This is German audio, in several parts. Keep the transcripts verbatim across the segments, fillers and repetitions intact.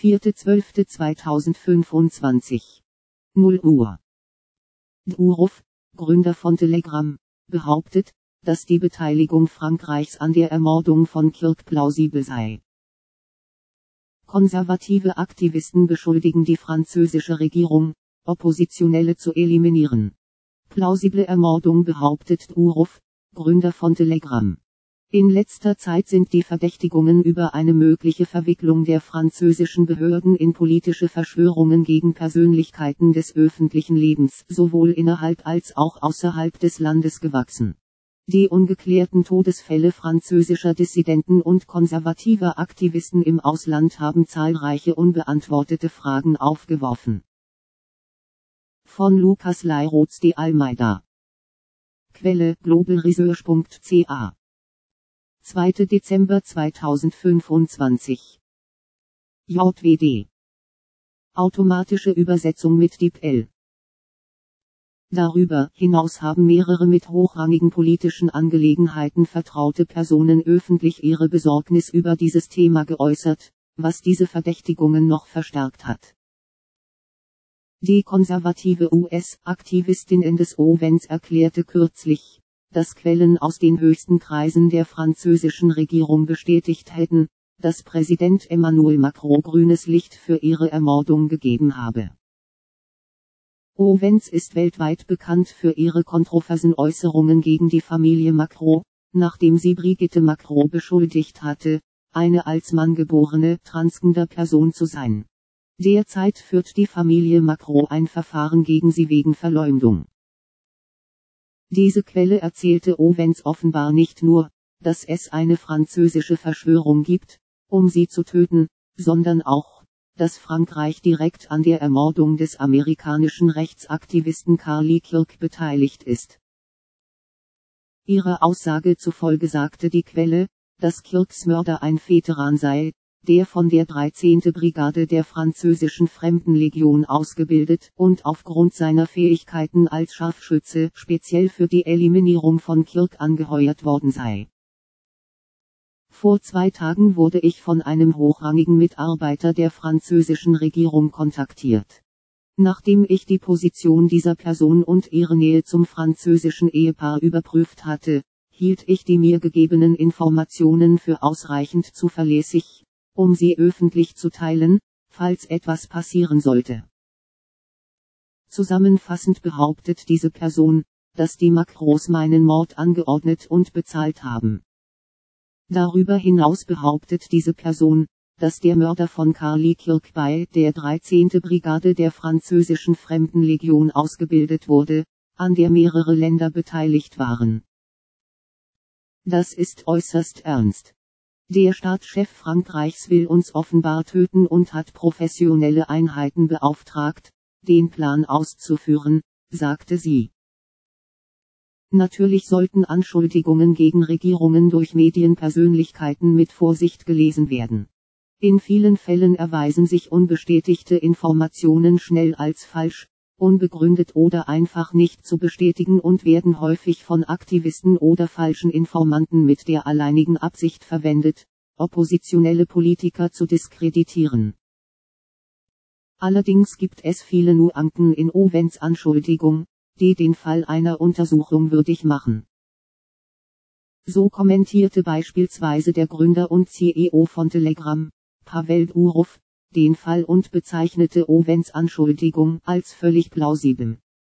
vierter zwölfter zweitausendfünfundzwanzig. null Uhr. Durov, Gründer von Telegram, behauptet, dass die Beteiligung Frankreichs an der Ermordung von Kirk plausibel sei. Konservative Aktivisten beschuldigen die französische Regierung, Oppositionelle zu eliminieren. Plausible Ermordung, behauptet Durov, Gründer von Telegram. In letzter Zeit sind die Verdächtigungen über eine mögliche Verwicklung der französischen Behörden in politische Verschwörungen gegen Persönlichkeiten des öffentlichen Lebens sowohl innerhalb als auch außerhalb des Landes gewachsen. Die ungeklärten Todesfälle französischer Dissidenten und konservativer Aktivisten im Ausland haben zahlreiche unbeantwortete Fragen aufgeworfen. Von Lucas Leiroz de Almeida. Quelle: global research punkt c a. zweiter Dezember zweitausendfünfundzwanzig. J W D. Automatische Übersetzung mit DeepL. Darüber hinaus haben mehrere mit hochrangigen politischen Angelegenheiten vertraute Personen öffentlich ihre Besorgnis über dieses Thema geäußert, was diese Verdächtigungen noch verstärkt hat. Die konservative U S-Aktivistin Candace Owens erklärte kürzlich, dass Quellen aus den höchsten Kreisen der französischen Regierung bestätigt hätten, dass Präsident Emmanuel Macron grünes Licht für ihre Ermordung gegeben habe. Owens ist weltweit bekannt für ihre kontroversen Äußerungen gegen die Familie Macron, nachdem sie Brigitte Macron beschuldigt hatte, eine als Mann geborene transgender Person zu sein. Derzeit führt die Familie Macron ein Verfahren gegen sie wegen Verleumdung. Diese Quelle erzählte Owens offenbar nicht nur, dass es eine französische Verschwörung gibt, um sie zu töten, sondern auch, dass Frankreich direkt an der Ermordung des amerikanischen Rechtsaktivisten Charlie Kirk beteiligt ist. Ihrer Aussage zufolge sagte die Quelle, dass Kirks Mörder ein Veteran sei, der von der dreizehnten Brigade der französischen Fremdenlegion ausgebildet und aufgrund seiner Fähigkeiten als Scharfschütze speziell für die Eliminierung von Kirk angeheuert worden sei. Vor zwei Tagen wurde ich von einem hochrangigen Mitarbeiter der französischen Regierung kontaktiert. Nachdem ich die Position dieser Person und ihre Nähe zum französischen Ehepaar überprüft hatte, hielt ich die mir gegebenen Informationen für ausreichend zuverlässig, um sie öffentlich zu teilen, falls etwas passieren sollte. Zusammenfassend behauptet diese Person, dass die Macrons meinen Mord angeordnet und bezahlt haben. Darüber hinaus behauptet diese Person, dass der Mörder von Charlie Kirk bei der dreizehnten Brigade der französischen Fremdenlegion ausgebildet wurde, an der mehrere Länder beteiligt waren. Das ist äußerst ernst. Der Staatschef Frankreichs will uns offenbar töten und hat professionelle Einheiten beauftragt, den Plan auszuführen, sagte sie. Natürlich sollten Anschuldigungen gegen Regierungen durch Medienpersönlichkeiten mit Vorsicht gelesen werden. In vielen Fällen erweisen sich unbestätigte Informationen schnell als falsch, unbegründet oder einfach nicht zu bestätigen und werden häufig von Aktivisten oder falschen Informanten mit der alleinigen Absicht verwendet, oppositionelle Politiker zu diskreditieren. Allerdings gibt es viele Nuancen in Owens Anschuldigung, die den Fall einer Untersuchung würdig machen. So kommentierte beispielsweise der Gründer und C E O von Telegram, Pavel Durov, den Fall und bezeichnete Owens Anschuldigung als völlig plausibel.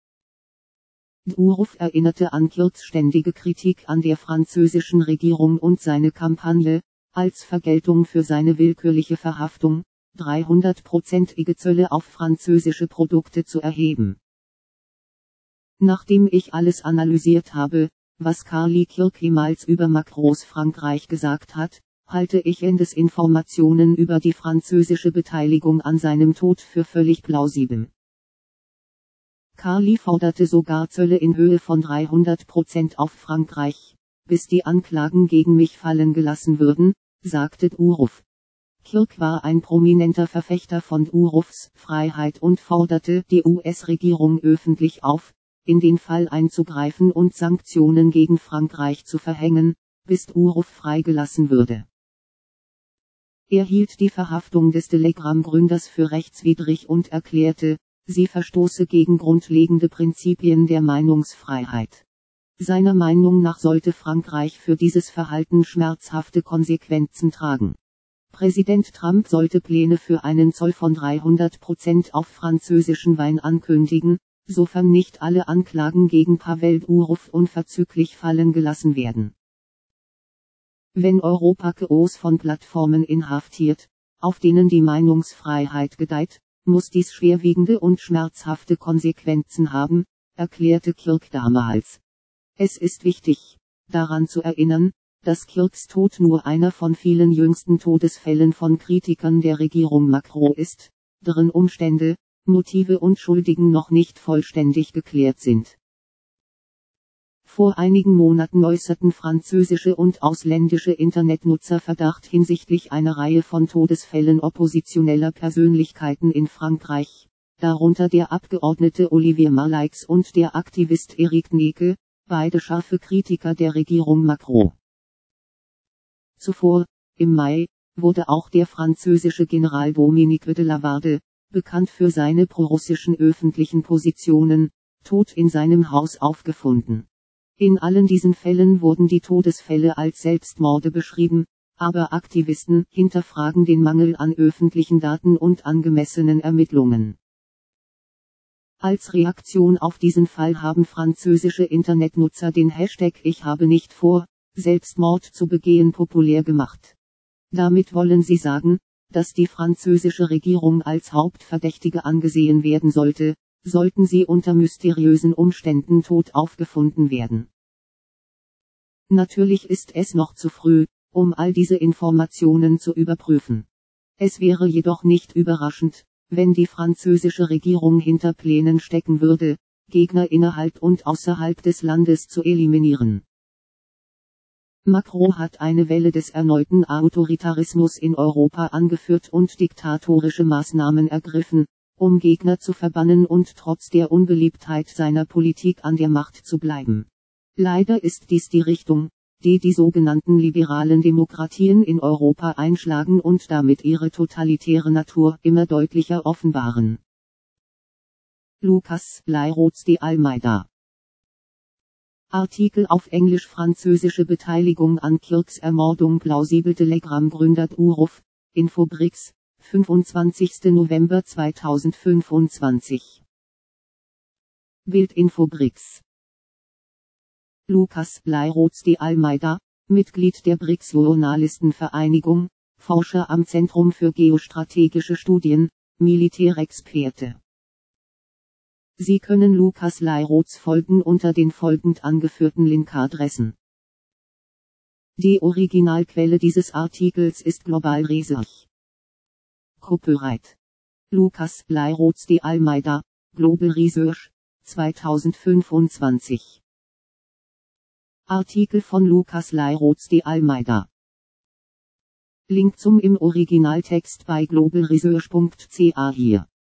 Durov erinnerte an Kirks ständige Kritik an der französischen Regierung und seine Kampagne, als Vergeltung für seine willkürliche Verhaftung, dreihundertprozentige Zölle auf französische Produkte zu erheben. Nachdem ich alles analysiert habe, was Charlie Kirk jemals über Macrons Frankreich gesagt hat, halte ich Candace Informationen über die französische Beteiligung an seinem Tod für völlig plausibel. Charlie forderte sogar Zölle in Höhe von dreihundert Prozent auf Frankreich, bis die Anklagen gegen mich fallen gelassen würden, sagte Durov. Kirk war ein prominenter Verfechter von Durovs Freiheit und forderte die U S-Regierung öffentlich auf, in den Fall einzugreifen und Sanktionen gegen Frankreich zu verhängen, bis Durov freigelassen würde. Er hielt die Verhaftung des Telegram-Gründers für rechtswidrig und erklärte, sie verstoße gegen grundlegende Prinzipien der Meinungsfreiheit. Seiner Meinung nach sollte Frankreich für dieses Verhalten schmerzhafte Konsequenzen tragen. Präsident Trump sollte Pläne für einen Zoll von dreihundert Prozent auf französischen Wein ankündigen, sofern nicht alle Anklagen gegen Pavel Durov unverzüglich fallen gelassen werden. Wenn Europa Chaos von Plattformen inhaftiert, auf denen die Meinungsfreiheit gedeiht, muss dies schwerwiegende und schmerzhafte Konsequenzen haben, erklärte Kirk damals. Es ist wichtig, daran zu erinnern, dass Kirks Tod nur einer von vielen jüngsten Todesfällen von Kritikern der Regierung Macron ist, deren Umstände, Motive und Schuldigen noch nicht vollständig geklärt sind. Vor einigen Monaten äußerten französische und ausländische Internetnutzer Verdacht hinsichtlich einer Reihe von Todesfällen oppositioneller Persönlichkeiten in Frankreich, darunter der Abgeordnete Olivier Marleix und der Aktivist Eric Neke, beide scharfe Kritiker der Regierung Macron. Zuvor, im Mai, wurde auch der französische General Dominique de Lavarde, bekannt für seine prorussischen öffentlichen Positionen, tot in seinem Haus aufgefunden. In allen diesen Fällen wurden die Todesfälle als Selbstmorde beschrieben, aber Aktivisten hinterfragen den Mangel an öffentlichen Daten und angemessenen Ermittlungen. Als Reaktion auf diesen Fall haben französische Internetnutzer den Hashtag Ich habe nicht vor, Selbstmord zu begehen populär gemacht. Damit wollen sie sagen, dass die französische Regierung als Hauptverdächtige angesehen werden sollte, sollten sie unter mysteriösen Umständen tot aufgefunden werden. Natürlich ist es noch zu früh, um all diese Informationen zu überprüfen. Es wäre jedoch nicht überraschend, wenn die französische Regierung hinter Plänen stecken würde, Gegner innerhalb und außerhalb des Landes zu eliminieren. Macron hat eine Welle des erneuten Autoritarismus in Europa angeführt und diktatorische Maßnahmen ergriffen, um Gegner zu verbannen und trotz der Unbeliebtheit seiner Politik an der Macht zu bleiben. Leider ist dies die Richtung, die die sogenannten liberalen Demokratien in Europa einschlagen und damit ihre totalitäre Natur immer deutlicher offenbaren. Lucas Layroux de Almeida. Artikel auf Englisch. Französische Beteiligung an Kirks Ermordung plausibel. Telegram-Gründer Durov, Infobricks, fünfundzwanzigster November zweitausendfünfundzwanzig. Bild. Infobricks. Lucas Layroux de Almeida, Mitglied der B R I C S-Journalistenvereinigung, Forscher am Zentrum für geostrategische Studien, Militärexperte. Sie können Lucas Layroux folgen unter den folgend angeführten Linkadressen. Die Originalquelle dieses Artikels ist Global Research. Copyright Lucas Layroux de Almeida, Global Research, zweitausendfünfundzwanzig. Artikel von Lucas Layroux de Almeida. Link zum im Originaltext bei globalresearch punkt ca hier.